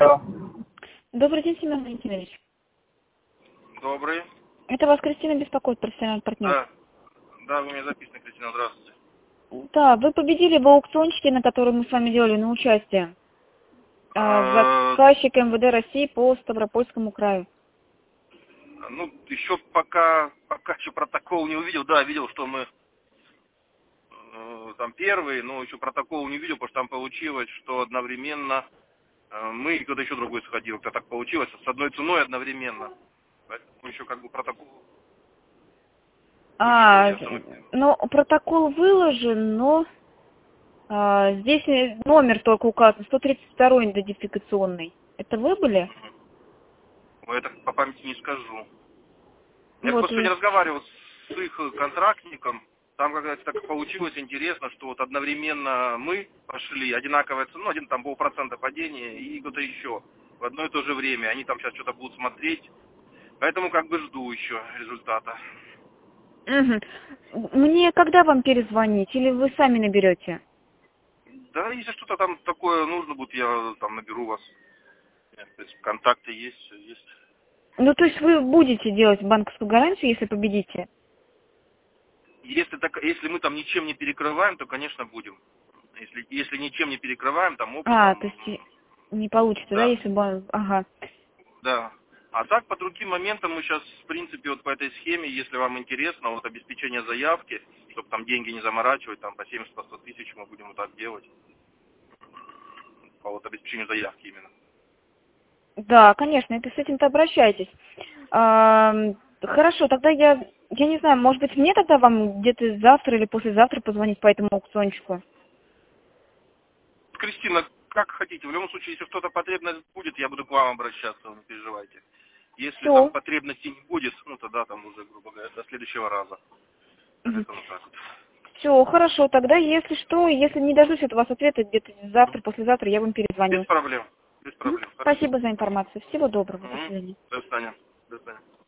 Добрый день, Семен Валентинович. Добрый. Это вас Кристина беспокоит, профессиональный партнер. Да. Да, вы меня записаны, Кристина, здравствуйте. Да, вы победили в аукциончике, на который мы с вами делали на участие. Заказчик МВД России по Ставропольскому краю. Ну, еще пока еще протокол не увидел. Да, видел, что мы там первые, но еще протокол не видел, потому что там получилось, что одновременно мы и кто-то еще другой сходил. Как так получилось, с одной ценой одновременно. Поэтому еще как бы протокол. Ну, протокол выложен, но здесь номер только указан, 132-й идентификационный. Это вы были? Ну, это по памяти не скажу. Я Вот. просто сегодня разговаривал с их контрактником. Там как-то так получилось интересно, что вот одновременно мы пошли, одинаковая цена, один там полпроцента падения и кто-то еще в одно и то же время. Они там сейчас что-то будут смотреть. Поэтому как бы жду еще результата. Угу. Мне когда вам перезвонить? Или вы сами наберете? Да, если что-то там такое нужно будет, я там наберу вас. В принципе, контакты есть. Ну, то есть вы будете делать банковскую гарантию, если победите? Если мы там ничем не перекрываем, то, конечно, будем. Если ничем не перекрываем, там опытом... То есть не получится, да, Да, если бы... Ага. да. А так, по другим моментам мы сейчас, в принципе, вот по этой схеме, если вам интересно, вот обеспечение заявки, чтобы там деньги не заморачивать, там по 70-100 тысяч мы будем вот так делать. По вот обеспечению заявки именно. Да, конечно, это с этим-то обращайтесь. Хорошо, тогда я не знаю, может быть, мне тогда вам где-то завтра или послезавтра позвонить по этому аукциончику? Кристина, как хотите. В любом случае, если что-то потребность будет, я буду к вам обращаться, не переживайте. Если там Все. потребности не будет, ну тогда там уже, грубо говоря, до следующего раза. Поэтому так вот. Все, хорошо, тогда если что, если не дождусь от вас ответа где-то завтра, послезавтра, я вам Без перезвоню. проблем. Без проблем. Хорошо. Спасибо за информацию. Всего доброго. До Угу. свидания. До свидания. До свидания.